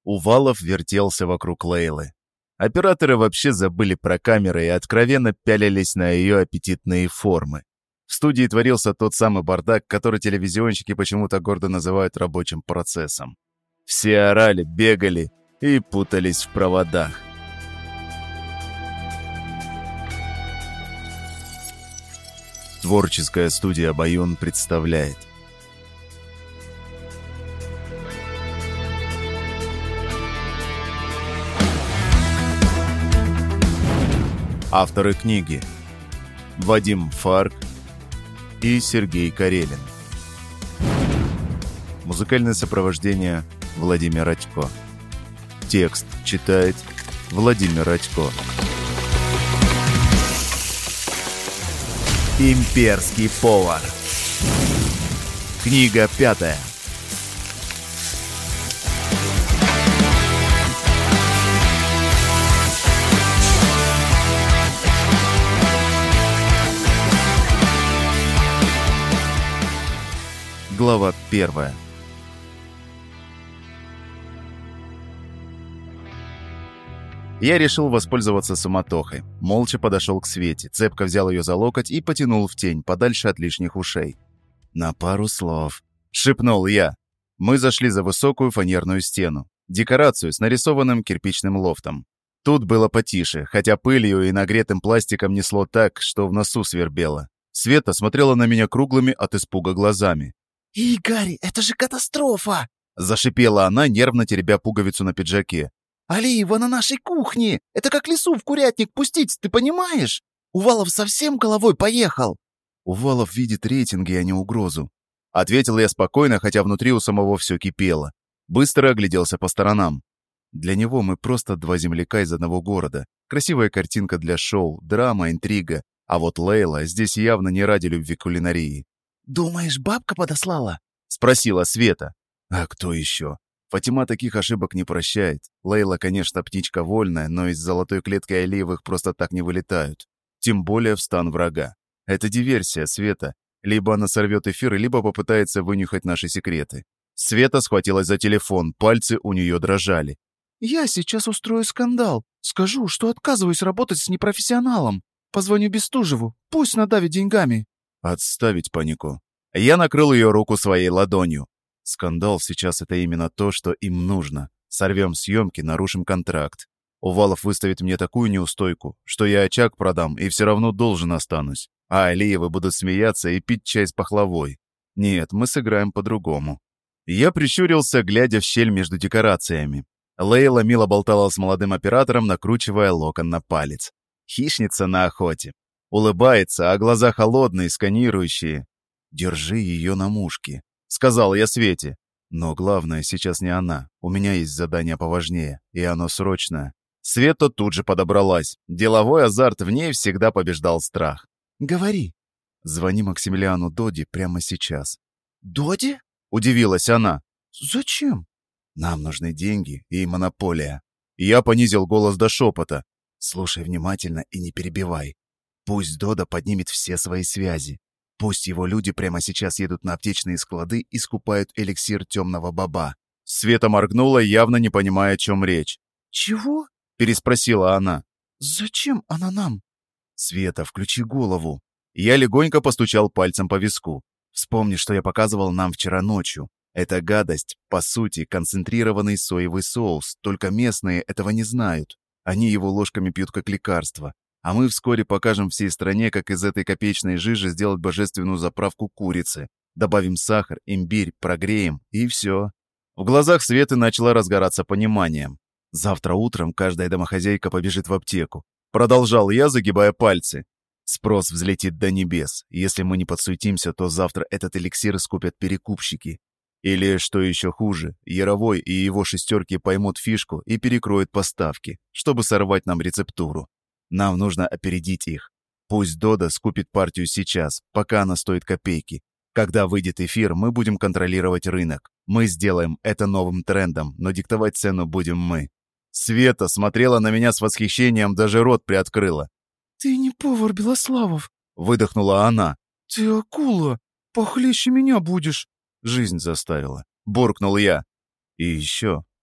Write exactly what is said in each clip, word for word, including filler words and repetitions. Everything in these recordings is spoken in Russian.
Увалов вертелся вокруг Лейлы. Операторы вообще забыли про камеры и откровенно пялились на ее аппетитные формы. В студии творился тот самый бардак, который телевизионщики почему-то гордо называют рабочим процессом. Все орали, бегали и путались в проводах. Творческая студия «Баюн» представляет. Авторы книги: Вадим Фарк и Сергей Карелин. Музыкальное сопровождение: Владимир Радько. Текст читает Владимир Радько. Имперский повар. Книга пятая. Глава первая. Я решил воспользоваться суматохой. Молча подошел к Свете, цепко взял ее за локоть и потянул в тень, подальше от лишних ушей. «На пару слов», — шепнул я. Мы зашли за высокую фанерную стену, декорацию с нарисованным кирпичным лофтом. Тут было потише, хотя пылью и нагретым пластиком несло так, что в носу свербело. Света смотрела на меня круглыми от испуга глазами. «Игорь, это же катастрофа!» — зашипела она, нервно теребя пуговицу на пиджаке. «Алиева на нашей кухне! Это как лису в курятник пустить, ты понимаешь? Увалов совсем головой поехал!» «Увалов видит рейтинги, а не угрозу», — ответил я спокойно, хотя внутри у самого все кипело. Быстро огляделся по сторонам. Для него мы просто два земляка из одного города. Красивая картинка для шоу, драма, интрига. А вот Лейла здесь явно не ради любви к кулинарии. «Думаешь, бабка подослала?» — спросила Света. «А кто еще? Фатима таких ошибок не прощает. Лейла, конечно, птичка вольная, но из золотой клетки Алиевых просто так не вылетают. Тем более в стан врага. Это диверсия, Света. Либо она сорвет эфир, либо попытается вынюхать наши секреты». Света схватилась за телефон, пальцы у нее дрожали. «Я сейчас устрою скандал. Скажу, что отказываюсь работать с непрофессионалом. Позвоню Бестужеву, пусть надавит деньгами». «Отставить панику». Я накрыл ее руку своей ладонью. Скандал сейчас — это именно то, что им нужно. Сорвем съемки, нарушим контракт. Увалов выставит мне такую неустойку, что я очаг продам и все равно должен останусь. А Алиевы будут смеяться и пить чай с пахлавой. Нет, мы сыграем по-другому. Я прищурился, глядя в щель между декорациями. Лейла мило болтала с молодым оператором, накручивая локон на палец. Хищница на охоте. Улыбается, а глаза холодные, сканирующие. «Держи ее на мушке», — сказал я Свете. «Но главное сейчас не она. У меня есть задание поважнее, и оно срочное». Света тут же подобралась. Деловой азарт в ней всегда побеждал страх. «Говори». «Звони Максимилиану Доди прямо сейчас». «Доди?» — удивилась она. «Зачем?» «Нам нужны деньги и монополия». Я понизил голос до шепота. «Слушай внимательно и не перебивай. Пусть Додо поднимет все свои связи. Пусть его люди прямо сейчас едут на аптечные склады и скупают эликсир темного баба». Света моргнула, явно не понимая, о чем речь. «Чего?» — переспросила она. «Зачем она нам?» «Света, включи голову». Я легонько постучал пальцем по виску. «Вспомни, что я показывал нам вчера ночью. Эта гадость, по сути, концентрированный соевый соус, только местные этого не знают. Они его ложками пьют как лекарство. А мы вскоре покажем всей стране, как из этой копеечной жижи сделать божественную заправку курицы. Добавим сахар, имбирь, прогреем, и все». В глазах Светы начало разгораться пониманием. «Завтра утром каждая домохозяйка побежит в аптеку». Продолжал я, загибая пальцы. Спрос взлетит до небес. Если мы не подсуетимся, то завтра этот эликсир скупят перекупщики. Или, что еще хуже, Яровой и его шестерки поймут фишку и перекроют поставки, чтобы сорвать нам рецептуру. Нам нужно опередить их. Пусть Додо скупит партию сейчас, пока она стоит копейки. Когда выйдет эфир, мы будем контролировать рынок. Мы сделаем это новым трендом, но диктовать цену будем мы». Света смотрела на меня с восхищением, даже рот приоткрыла. «Ты не повар, Белославов», — выдохнула она. «Ты акула, похлеще меня будешь». «Жизнь заставила», — буркнул я. «И еще,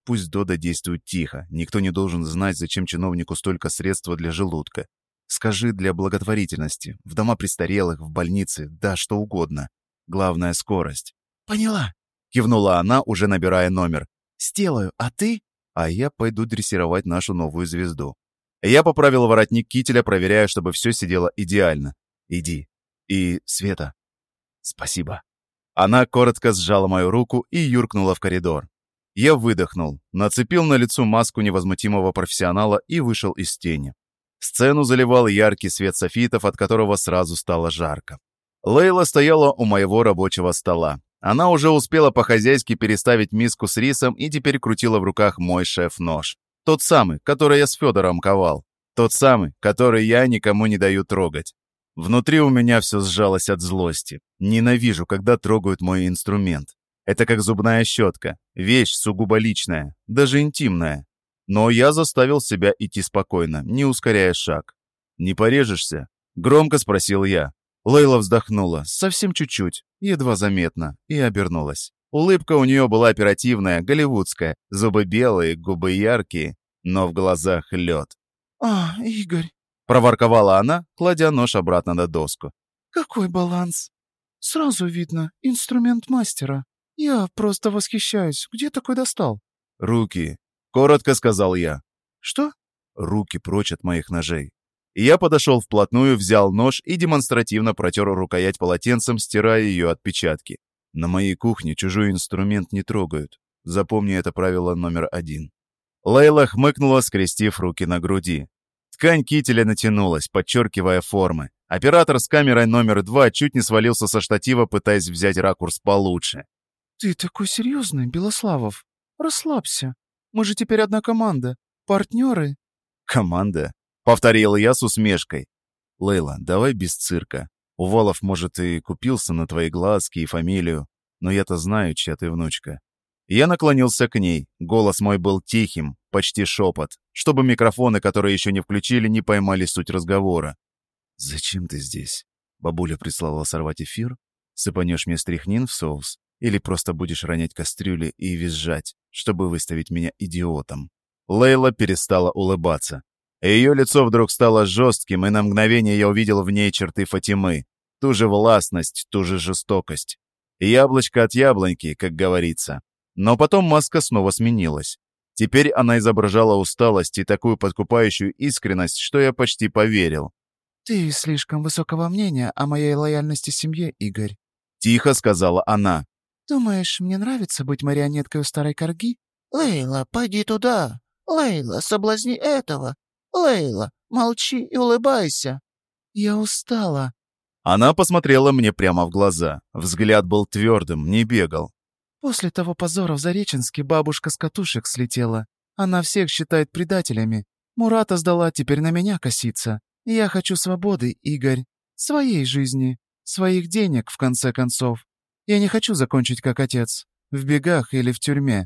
Пусть Дода действует тихо. Никто не должен знать, зачем чиновнику столько средства для желудка. Скажи, для благотворительности. В дома престарелых, в больнице, да, что угодно. Главное — скорость». «Поняла», — кивнула она, уже набирая номер. «Сделаю, а ты?» «А я пойду дрессировать нашу новую звезду». Я поправил воротник кителя, проверяя, чтобы все сидело идеально. «Иди. И, Света, спасибо». Она коротко сжала мою руку и юркнула в коридор. Я выдохнул, нацепил на лицо маску невозмутимого профессионала и вышел из тени. Сцену заливал яркий свет софитов, от которого сразу стало жарко. Лейла стояла у моего рабочего стола. Она уже успела по-хозяйски переставить миску с рисом и теперь крутила в руках мой шеф-нож. Тот самый, который я с Федором ковал. Тот самый, который я никому не даю трогать. Внутри у меня все сжалось от злости. Ненавижу, когда трогают мой инструмент. Это как зубная щетка. Вещь сугубо личная, даже интимная. Но я заставил себя идти спокойно, не ускоряя шаг. «Не порежешься?» — громко спросил я. Лейла вздохнула, совсем чуть-чуть, едва заметно, и обернулась. Улыбка у нее была оперативная, голливудская, зубы белые, губы яркие, но в глазах лед. «А, Игорь», — проворковала она, кладя нож обратно на доску. «какой баланс! Сразу видно, инструмент мастера. Я просто восхищаюсь. Где такой достал?» «Руки», — коротко сказал я. «Что?» «Руки прочь от моих ножей». Я подошел вплотную, взял нож и демонстративно протер рукоять полотенцем, стирая ее отпечатки. На моей кухне чужой инструмент не трогают. Запомни это правило номер один. Лейла хмыкнула, скрестив руки на груди. Ткань кителя натянулась, подчеркивая формы. Оператор с камерой номер два чуть не свалился со штатива, пытаясь взять ракурс получше. «Ты такой серьезный, Белославов. Расслабься. Мы же теперь одна команда. Партнеры». «Команда?» — повторил я с усмешкой. «Лейла, давай без цирка. Увалов, может, и купился на твои глазки и фамилию, но я-то знаю, чья ты внучка». Я наклонился к ней. Голос мой был тихим, почти шепот, чтобы микрофоны, которые еще не включили, не поймали суть разговора. «Зачем ты здесь? Бабуля прислала сорвать эфир? Сыпанешь мне стряхнин в соус? Или просто будешь ронять кастрюли и визжать, чтобы выставить меня идиотом?» Лейла перестала улыбаться. Ее лицо вдруг стало жестким, и на мгновение я увидел в ней черты Фатимы. Ту же властность, ту же жестокость. Яблочко от яблоньки, как говорится. Но потом маска снова сменилась. Теперь она изображала усталость и такую подкупающую искренность, что я почти поверил. «Ты слишком высокого мнения о моей лояльности семье, Игорь», — тихо сказала она. «Думаешь, мне нравится быть марионеткой у старой корги?» «Лейла, пойди туда! Лейла, соблазни этого! Лейла, молчи и улыбайся!» «Я устала». Она посмотрела мне прямо в глаза. Взгляд был твердым, не бегал. «После того позора в Зареченске бабушка с катушек слетела. Она всех считает предателями. Мурата сдала, теперь на меня косится. Я хочу свободы, Игорь. Своей жизни. Своих денег, в конце концов. Я не хочу закончить как отец. В бегах или в тюрьме».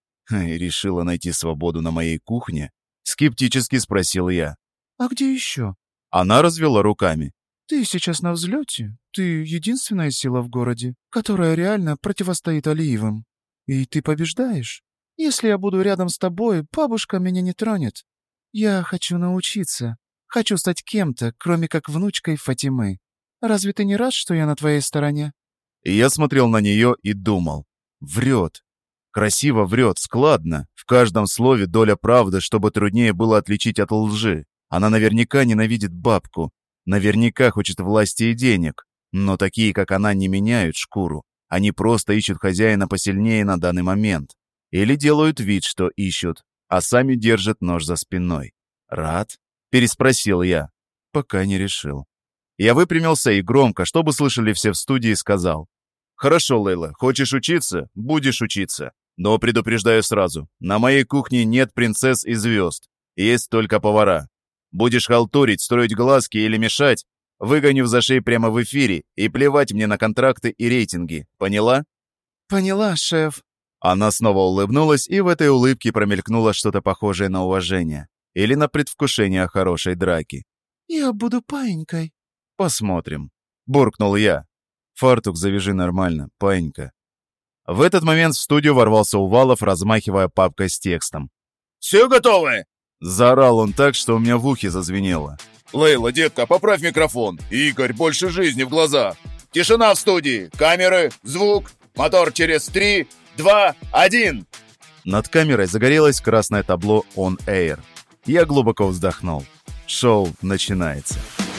«И решила найти свободу на моей кухне?» — скептически спросил я. «А где еще?» Она развела руками. «Ты сейчас на взлете. Ты единственная сила в городе, которая реально противостоит Алиевым. И ты побеждаешь. Если я буду рядом с тобой, бабушка меня не тронет. Я хочу научиться. Хочу стать кем-то, кроме как внучкой Фатимы. Разве ты не рад, что я на твоей стороне?» И я смотрел на нее и думал. Врет. Красиво врет, складно. В каждом слове доля правды, чтобы труднее было отличить от лжи. Она наверняка ненавидит бабку. Наверняка хочет власти и денег. Но такие, как она, не меняют шкуру. Они просто ищут хозяина посильнее на данный момент. Или делают вид, что ищут, а сами держат нож за спиной. «Рад?» — переспросил я. Пока не решил. Я выпрямился и громко, чтобы слышали все в студии, сказал. «Хорошо, Лейла, хочешь учиться? Будешь учиться. Но предупреждаю сразу, на моей кухне нет принцесс и звезд. Есть только повара. Будешь халтурить, строить глазки или мешать, выгоню в зашей прямо в эфире и плевать мне на контракты и рейтинги. Поняла?» «Поняла, шеф». Она снова улыбнулась, и в этой улыбке промелькнуло что-то похожее на уважение. Или на предвкушение хорошей драки. «Я буду паинькой». «Посмотрим», — буркнул я. «Фартук завяжи нормально, паинька». В этот момент в студию ворвался Увалов, размахивая папкой с текстом. «Все готовы?» Заорал он так, что у меня в ухе зазвенело. «Лейла, детка, поправь микрофон. Игорь, больше жизни в глазах. Тишина в студии. Камеры, звук. Мотор через три, два, один». Над камерой загорелось красное табло «On Air». Я глубоко вздохнул. Шоу начинается.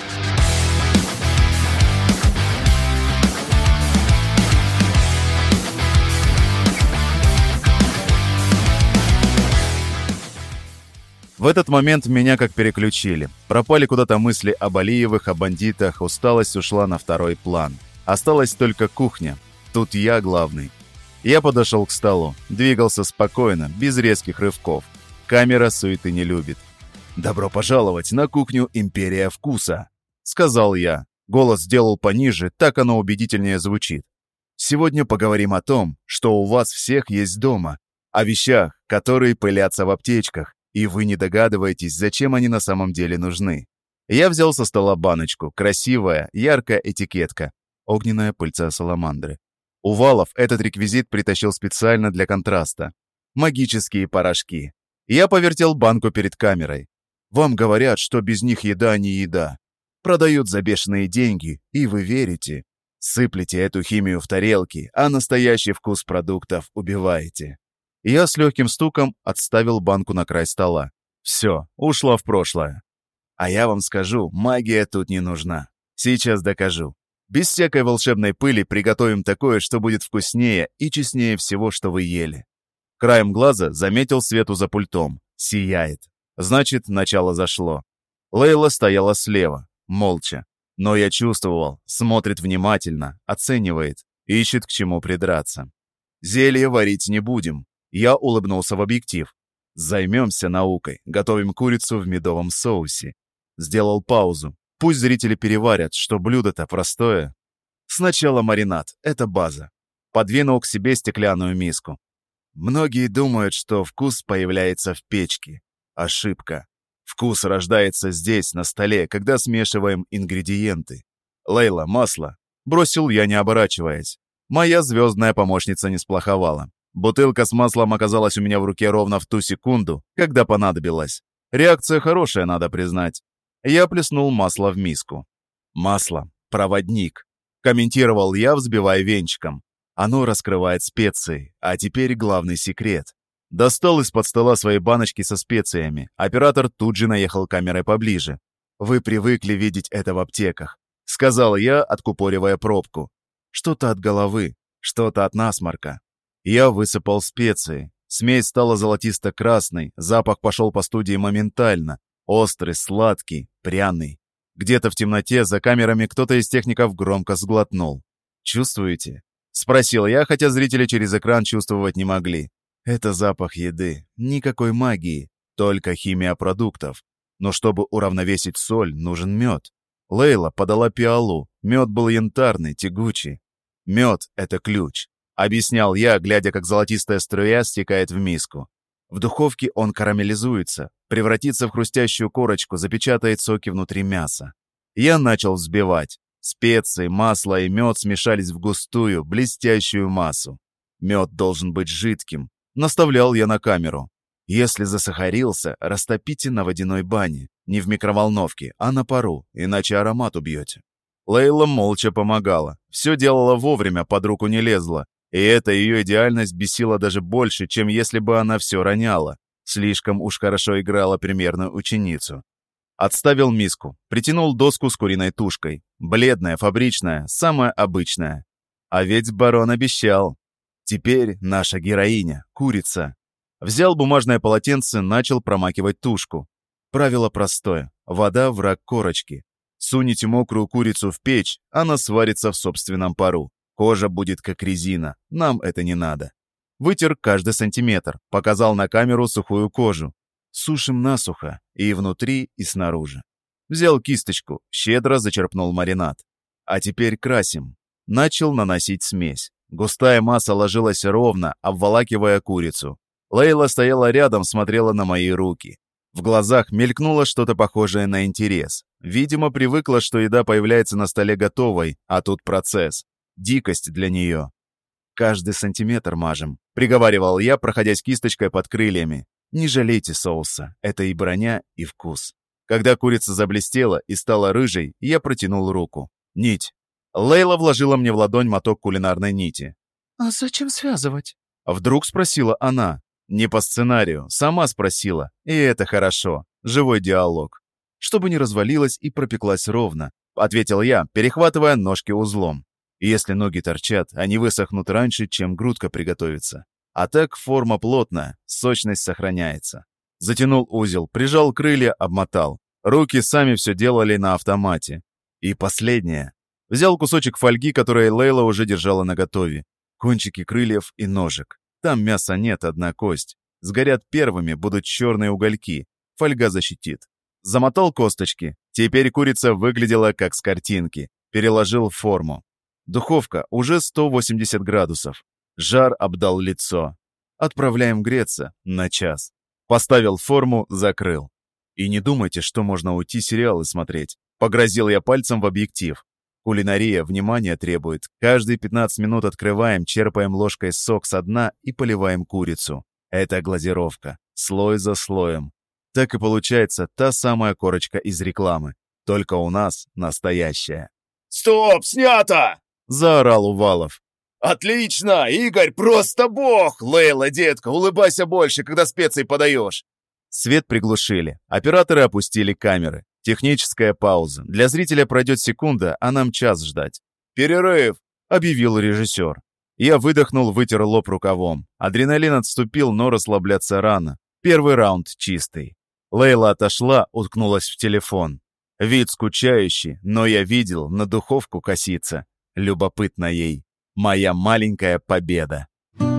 В этот момент меня как переключили. Пропали куда-то мысли об Алиевых, о бандитах, усталость ушла на второй план. Осталась только кухня. Тут я главный. Я подошел к столу, двигался спокойно, без резких рывков. Камера суеты не любит. «Добро пожаловать на кухню «Империя вкуса», — сказал я. Голос сделал пониже, так оно убедительнее звучит. «Сегодня поговорим о том, что у вас всех есть дома, о вещах, которые пылятся в аптечках, и вы не догадываетесь, зачем они на самом деле нужны». Я взял со стола баночку, красивая, яркая этикетка, огненная пыльца саламандры. Увалов этот реквизит притащил специально для контраста. Магические порошки. Я повертел банку перед камерой. Вам говорят, что без них еда не еда. Продают за бешеные деньги, и вы верите. Сыплете эту химию в тарелки, а настоящий вкус продуктов убиваете. Я с легким стуком отставил банку на край стола. Все, ушла в прошлое. А я вам скажу, магия тут не нужна. Сейчас докажу. Без всякой волшебной пыли приготовим такое, что будет вкуснее и честнее всего, что вы ели. Краем глаза заметил Свету за пультом. Сияет. Значит, начало зашло. Лейла стояла слева, молча. Но я чувствовал, смотрит внимательно, оценивает, ищет к чему придраться. Зелье варить не будем. Я улыбнулся в объектив. Займемся наукой, готовим курицу в медовом соусе. Сделал паузу. Пусть зрители переварят, что блюдо-то простое. Сначала маринад, это база. Подвинул к себе стеклянную миску. Многие думают, что вкус появляется в печке. Ошибка. Вкус рождается здесь, на столе, когда смешиваем ингредиенты. Лейла, масло. Бросил я, не оборачиваясь. Моя звездная помощница не сплоховала. Бутылка с маслом оказалась у меня в руке ровно в ту секунду, когда понадобилось. Реакция хорошая, надо признать. Я плеснул масло в миску. Масло. Проводник. Комментировал я, взбивая венчиком. Оно раскрывает специи. А теперь главный секрет. Достал из-под стола свои баночки со специями. Оператор тут же наехал камерой поближе. «Вы привыкли видеть это в аптеках», — сказал я, откупоривая пробку. «Что-то от головы, что-то от насморка». Я высыпал специи. Смесь стала золотисто-красной, запах пошел по студии моментально. Острый, сладкий, пряный. Где-то в темноте за камерами кто-то из техников громко сглотнул. «Чувствуете?» — спросил я, хотя зрители через экран чувствовать не могли. «Это запах еды, никакой магии, только химия продуктов. Но чтобы уравновесить соль, нужен мед». Лейла подала пиалу, мед был янтарный, тягучий. «Мед — это ключ», — объяснял я, глядя, как золотистая струя стекает в миску. В духовке он карамелизуется, превратится в хрустящую корочку, запечатает соки внутри мяса. Я начал взбивать. Специи, масло и мед смешались в густую, блестящую массу. Мед должен быть жидким. Наставлял я на камеру. Если засахарился, растопите на водяной бане. Не в микроволновке, а на пару, иначе аромат убьете. Лейла молча помогала. Все делала вовремя, под руку не лезла. И эта ее идеальность бесила даже больше, чем если бы она все роняла. Слишком уж хорошо играла примерную ученицу. Отставил миску, притянул доску с куриной тушкой. Бледная, фабричная, самая обычная. А ведь барон обещал. Теперь наша героиня, курица. Взял бумажное полотенце, начал промакивать тушку. Правило простое. Вода — враг корочки. Суните мокрую курицу в печь, она сварится в собственном пару. Кожа будет как резина, нам это не надо. Вытер каждый сантиметр, показал на камеру сухую кожу. Сушим насухо, и внутри, и снаружи. Взял кисточку, щедро зачерпнул маринад. А теперь красим. Начал наносить смесь. Густая масса ложилась ровно, обволакивая курицу. Лейла стояла рядом, смотрела на мои руки. В глазах мелькнуло что-то похожее на интерес. Видимо, привыкла, что еда появляется на столе готовой, а тут процесс. Дикость для нее. Каждый сантиметр мажем», — приговаривал я, проходясь кисточкой под крыльями. «Не жалейте соуса, это и броня, и вкус». Когда курица заблестела и стала рыжей, я протянул руку. Нить. Лейла вложила мне в ладонь моток кулинарной нити. «А зачем связывать?» Вдруг спросила она. Не по сценарию, сама спросила. И это хорошо. Живой диалог. «Чтобы не развалилась и пропеклась ровно», — ответил я, перехватывая ножки узлом. «Если ноги торчат, они высохнут раньше, чем грудка приготовится. А так форма плотная, сочность сохраняется». Затянул узел, прижал крылья, обмотал. Руки сами все делали на автомате. И последнее. Взял кусочек фольги, который Лейла уже держала наготове. Кончики крыльев и ножек. Там мяса нет, одна кость. Сгорят первыми, будут черные угольки. Фольга защитит. Замотал косточки. Теперь курица выглядела как с картинки. Переложил в форму. Духовка уже сто восемьдесят градусов. Жар обдал лицо. Отправляем греться на час. Поставил форму, закрыл. И не думайте, что можно уйти сериалы смотреть. Погрозил я пальцем в объектив. Кулинария внимания требует. Каждые пятнадцать минут открываем, черпаем ложкой сок со дна и поливаем курицу. Это глазировка. Слой за слоем. Так и получается та самая корочка из рекламы. Только у нас настоящая. «Стоп, снято!» — заорал Увалов. «Отлично! Игорь просто бог! Лейла, детка, улыбайся больше, когда специи подаешь!» Свет приглушили. Операторы опустили камеры. Техническая пауза. Для зрителя пройдет секунда, а нам час ждать. «Перерыв!» — объявил режиссер. Я выдохнул, вытер лоб рукавом. Адреналин отступил, но расслабляться рано. Первый раунд чистый. Лейла отошла, уткнулась в телефон. Вид скучающий, но я видел, на духовку косится. Любопытно ей. Моя маленькая победа.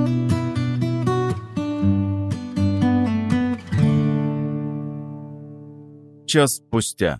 Час спустя.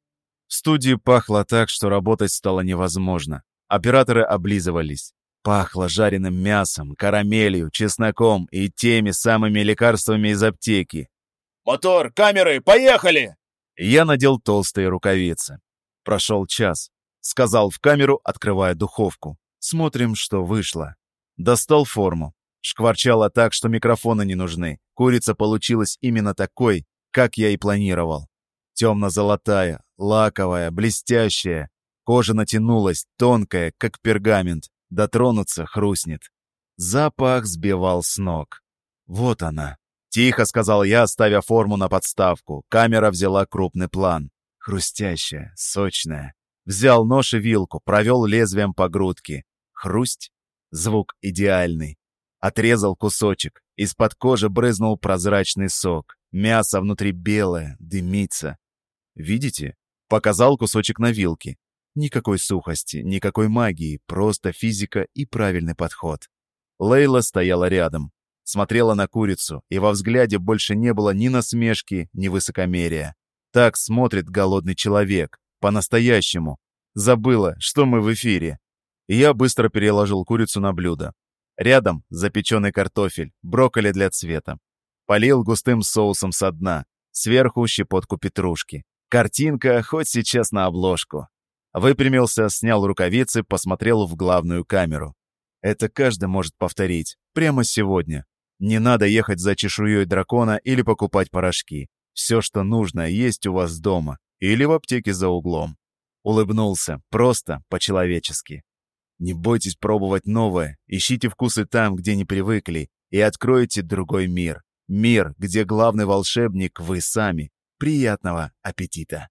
В студии пахло так, что работать стало невозможно. Операторы облизывались. Пахло жареным мясом, карамелью, чесноком и теми самыми лекарствами из аптеки. «Мотор, камеры, поехали!» Я надел толстые рукавицы. Прошел час. Сказал в камеру, открывая духовку. Смотрим, что вышло. Достал форму. Шкварчало так, что микрофоны не нужны. Курица получилась именно такой, как я и планировал. Темно-золотая, лаковая, блестящая. Кожа натянулась, тонкая, как пергамент. Дотронуться хрустнет. Запах сбивал с ног. Вот она. Тихо сказал я, ставя форму на подставку. Камера взяла крупный план. Хрустящая, сочная. Взял нож и вилку, провел лезвием по грудке. Хрусть. Звук идеальный. Отрезал кусочек. Из-под кожи брызнул прозрачный сок. Мясо внутри белое, дымится. Видите? Показал кусочек на вилке. Никакой сухости, никакой магии, просто физика и правильный подход. Лейла стояла рядом. Смотрела на курицу, и во взгляде больше не было ни насмешки, ни высокомерия. Так смотрит голодный человек. По-настоящему. Забыла, что мы в эфире. И я быстро переложил курицу на блюдо. Рядом запеченный картофель, брокколи для цвета. Полил густым соусом со дна. Сверху щепотку петрушки. Картинка хоть сейчас на обложку. Выпрямился, снял рукавицы, посмотрел в главную камеру. Это каждый может повторить. Прямо сегодня. Не надо ехать за чешуей дракона или покупать порошки. Все, что нужно, есть у вас дома. Или в аптеке за углом. Улыбнулся. Просто, по-человечески. Не бойтесь пробовать новое. Ищите вкусы там, где не привыкли. И откройте другой мир. Мир, где главный волшебник вы сами. Приятного аппетита.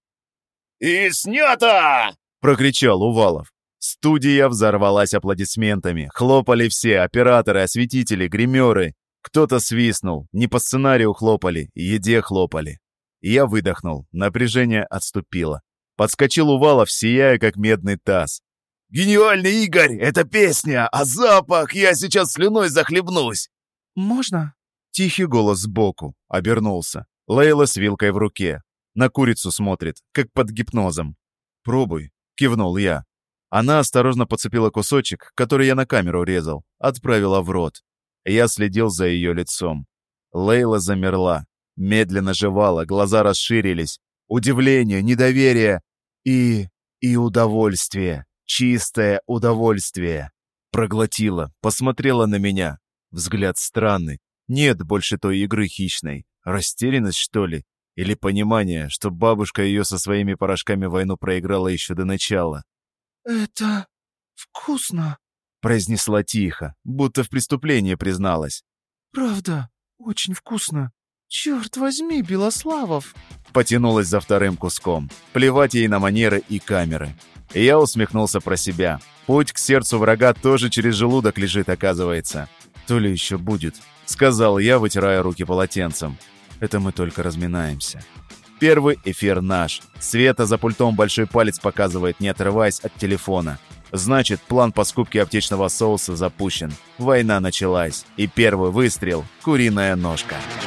«И снято!» — прокричал Увалов. Студия взорвалась аплодисментами. Хлопали все, операторы, осветители, гримеры. Кто-то свистнул. Не по сценарию хлопали, еде хлопали. И я выдохнул. Напряжение отступило. Подскочил Увалов, сияя, как медный таз. «Гениальный, Игорь! Это песня! А запах! Я сейчас слюной захлебнусь!» «Можно?» Тихий голос сбоку. Обернулся. Лейла с вилкой в руке. На курицу смотрит, как под гипнозом. «Пробуй», — кивнул я. Она осторожно подцепила кусочек, который я на камеру резал, отправила в рот. Я следил за ее лицом. Лейла замерла, медленно жевала, глаза расширились. Удивление, недоверие и... и удовольствие. Чистое удовольствие. Проглотила, посмотрела на меня. Взгляд странный. Нет больше той игры хищной. Растерянность, что ли? Или понимание, что бабушка ее со своими порошками войну проиграла еще до начала? «Это вкусно», — произнесла тихо, будто в преступлении призналась. «Правда, очень вкусно. Черт возьми, Белославов!» Потянулась за вторым куском. Плевать ей на манеры и камеры. И я усмехнулся про себя. Путь к сердцу врага тоже через желудок лежит, оказывается. То ли еще будет, сказал я, вытирая руки полотенцем. Это мы только разминаемся. Первый эфир наш. Света за пультом большой палец показывает, не отрываясь от телефона. Значит, план по скупке аптечного соуса запущен. Война началась. И первый выстрел — куриная ножка.